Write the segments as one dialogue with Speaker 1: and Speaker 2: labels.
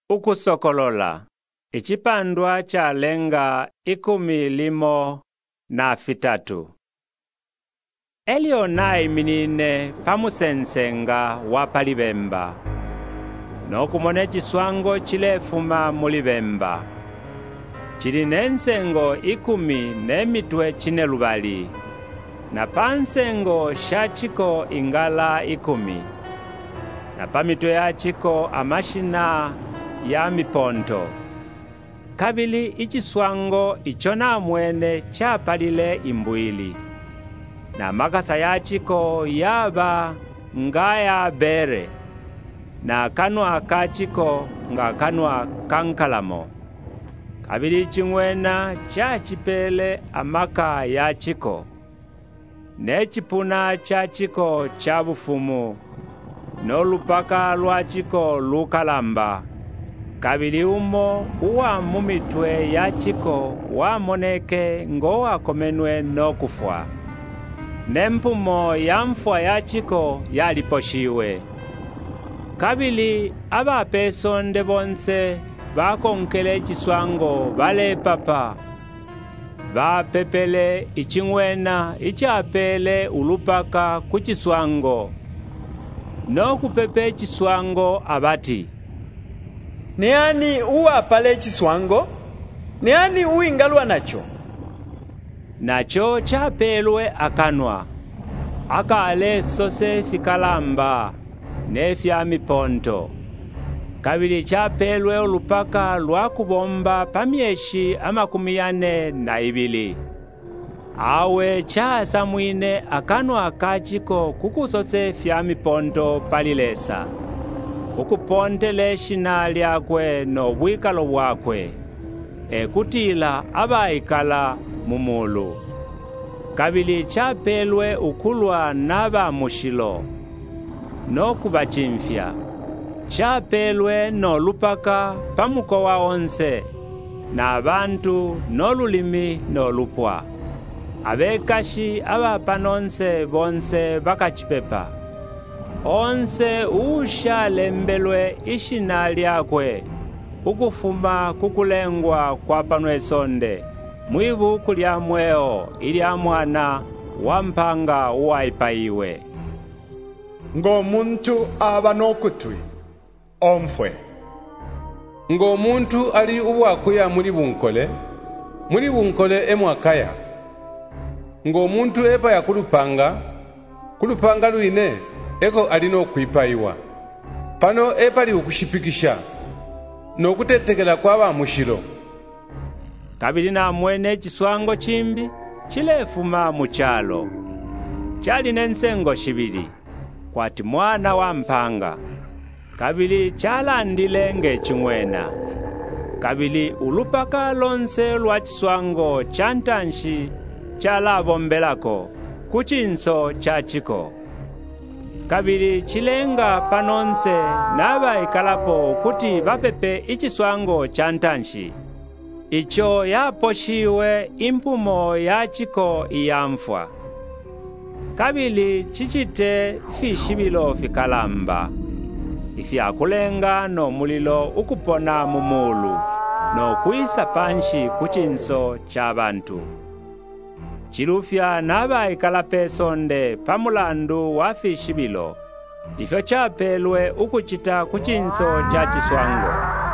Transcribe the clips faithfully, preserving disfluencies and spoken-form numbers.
Speaker 1: ukusokolola ichipandwa cha lenga ikumi limo na fitatu. Elionai minine pamusensenga wapalibemba, nokumone chiswango chilefuma mulibemba. Chili nensengo ikumi nemitwe chine lubali, na pansengo shachiko ingala ikumi, na pamitwe yachiko amashina ya miponto. Kabili ichiswango ichona mwene chapalile imbwili, na makasa yachiko yaba ngaya bere, na kanwa kachiko nga kanwa kankalamo. Kabili chingwena chachipele amaka yachiko, nechipuna chachiko chabufumu, nolupaka lwachiko lukalamba. Kabili umo uwa mumitwe yachiko wamoneke ngo wakomenwe nokufwa, nempumo yamfwa yachiko yaliposhiwe. Kabili abapesonde bonse bakonkele chiswango bale papa, bapepele ichingwena ichapele ulupaka kuchiswango, no kupepe chiswango abati,
Speaker 2: "Niani uwa pale chiswango? Niani uingalwa nacho?"
Speaker 1: Nacho chapelwe akanwa, akale sose fikalamba nefya miponto. Kabili chapelwe ulupaka lwa kubomba pamyeshi amakumi yane na ibili. Awe chasa mwine akanwa kachiko kukusose fya miponto palilesa, ukupontele shina lyakwe no bwikalo bwakwe, ekutila abaikala mumulu. Kabili chapelwe ukulwa naba mushilo, no kubachimfya. Chapelwe no lupaka pamukowa onse, na abantu no lulimi no lupwa. Abekashi abapanonse bonse bakachipepa. Onse usha lembelwe ishina lyakwe, ukufuma kukulengwa kwa panwe sonde, mwibu kulya mweo ilya mwana wampanga uwaipaiwe.
Speaker 3: Ngo muntu aba nokutwi omfwe.
Speaker 4: Ngo muntu ali uwakuya muri bunkole, muri bunkole emwakaya. Ngo muntu epa ya kulupanga, kulupanga luine eko alino kwipaiwa. Pano epa li ukushipikisha, no kutetekela kwa ba mushiro.
Speaker 1: Kabili na mwene chiswango chimbi chilefuma muchalo, chali nensengo shibiri, kwati mwana wa mpanga. Kabili chalandile nge chingwena. Kabili ulupaka lonse lwa chiswango chantanshi chalabombelako kuchinso chachiko. Kabili chilenga panonse naba ikalapo kuti bapepe ichiswango chantanshi. Icho yaposhiwe impumo yachiko iyamfwa. Kabili chichite fishibilo fikalamba, ifyakulenga no mulilo ukupona mumulu, no kuisa panshi kuchinso chabantu. Chilufya naba ikalape sonde pamulandu wa fishibilo, ifyo chapelwe ukuchita kuchinso cha chiswango.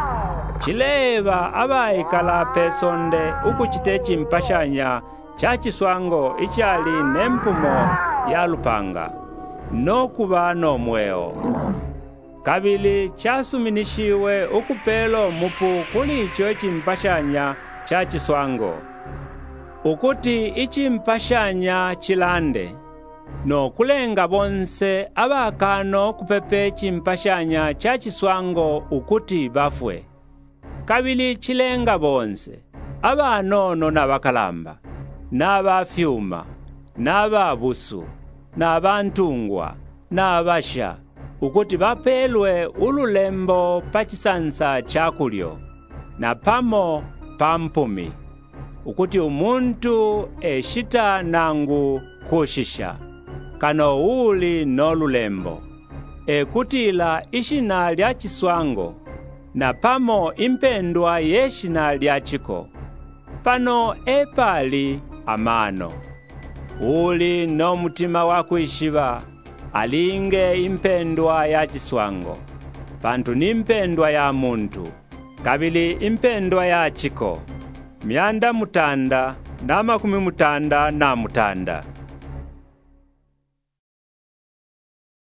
Speaker 1: Chileva aba ikalape sonde ukuchite chimpashanya cha chiswango ichali nempumo ya lupanga, no kuba no mweo. Kabili chasuminishiwe ukupelo mupu kuli icho chimpashanya cha chiswango, ukuti ichimpashanya chilande, no kulenga bonse abakano kupepe chimpashanya cha chiswango ukuti bafwe. Kabili chilenga bonse abanono nabakalamba, n'abafyuma, n'ababusu, n'abantungwa, n'abasha, ukuti bapelwe ululembo pachisansa chakulyo, na pamo pampumi, ukuti umuntu eshita nangu kushisha, kano uli nolulembo, ekutila ishina lya chiswango, na pamo impendwa yeshina lyachiko, pano epali amano. Uli no mutima wakwishiva, alinge impendwa ya chiswango. Pantu ni impendwa ya muntu, kabili impendwa ya chiko. Myanda mutanda, na makumi mutanda na mutanda.